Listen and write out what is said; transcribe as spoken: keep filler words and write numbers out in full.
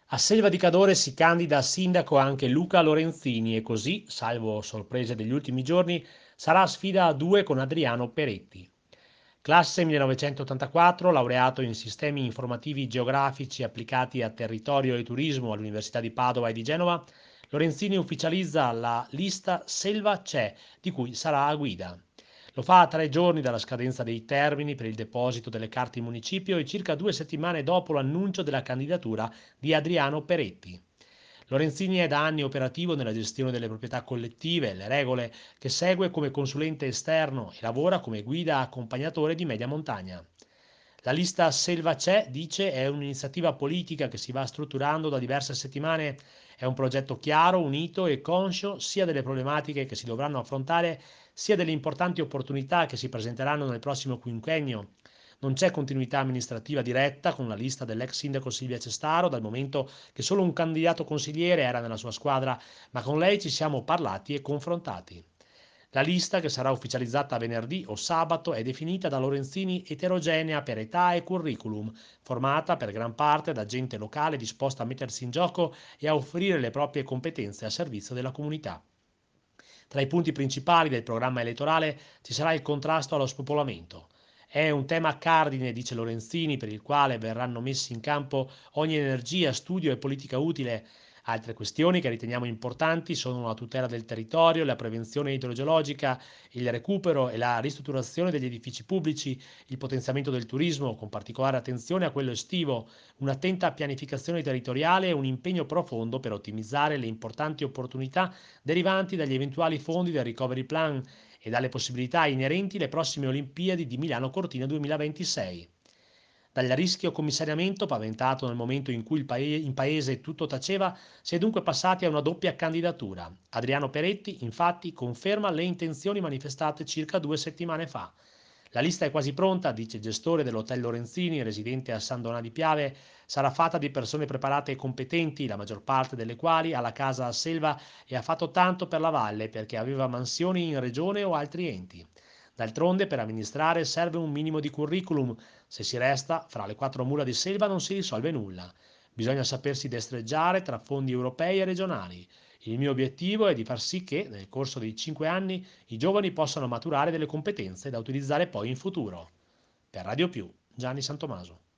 A Selva di Cadore si candida a sindaco anche Luca Lorenzini e così, salvo sorprese degli ultimi giorni, sarà sfida a due con Adriano Peretti. Classe millenovecentottantaquattro, laureato in sistemi informativi geografici applicati a territorio e turismo all'Università di Padova e di Genova, Lorenzini ufficializza la lista Selva C'è, di cui sarà a guida. Lo fa a tre giorni dalla scadenza dei termini per il deposito delle carte in municipio e circa due settimane dopo l'annuncio della candidatura di Adriano Peretti. Lorenzini è da anni operativo nella gestione delle proprietà collettive, le regole che segue come consulente esterno e lavora come guida accompagnatore di media montagna. La lista Selva C'è, dice, è un'iniziativa politica che si va strutturando da diverse settimane. È un progetto chiaro, unito e conscio sia delle problematiche che si dovranno affrontare, sia delle importanti opportunità che si presenteranno nel prossimo quinquennio. Non c'è continuità amministrativa diretta con la lista dell'ex sindaco Silvia Cestaro, dal momento che solo un candidato consigliere era nella sua squadra, ma con lei ci siamo parlati e confrontati. La lista, che sarà ufficializzata venerdì o sabato, è definita da Lorenzini eterogenea per età e curriculum, formata per gran parte da gente locale disposta a mettersi in gioco e a offrire le proprie competenze a servizio della comunità. Tra i punti principali del programma elettorale ci sarà il contrasto allo spopolamento. È un tema cardine, dice Lorenzini, per il quale verranno messi in campo ogni energia, studio e politica utile. Altre questioni che riteniamo importanti sono la tutela del territorio, la prevenzione idrogeologica, il recupero e la ristrutturazione degli edifici pubblici, il potenziamento del turismo, con particolare attenzione a quello estivo, un'attenta pianificazione territoriale e un impegno profondo per ottimizzare le importanti opportunità derivanti dagli eventuali fondi del Recovery Plan e dalle possibilità inerenti alle prossime Olimpiadi di Milano Cortina duemilaventisei. Dal rischio commissariamento paventato nel momento in cui il paese, in paese tutto taceva, si è dunque passati a una doppia candidatura. Adriano Peretti, infatti, conferma le intenzioni manifestate circa due settimane fa. La lista è quasi pronta, dice il gestore dell'Hotel Lorenzini, residente a San Donà di Piave. Sarà fatta di persone preparate e competenti, la maggior parte delle quali ha la casa a Selva e ha fatto tanto per la valle perché aveva mansioni in regione o altri enti. D'altronde, per amministrare serve un minimo di curriculum. Se si resta fra le quattro mura di Selva non si risolve nulla. Bisogna sapersi destreggiare tra fondi europei e regionali. Il mio obiettivo è di far sì che, nel corso dei cinque anni, i giovani possano maturare delle competenze da utilizzare poi in futuro. Per Radio Più, Gianni Santomaso.